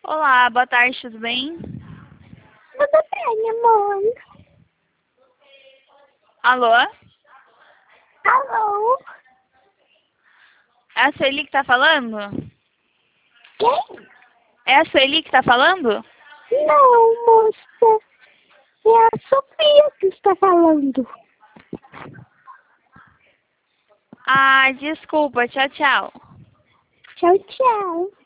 Olá, boa tarde, tudo bem? Tudo bem, amor? Alô? Alô? É a Sueli que tá falando? Quem? É a Sueli que tá falando? Não, moça. É a Sofia que está falando. Ah, desculpa, tchau, tchau. Tchau, tchau.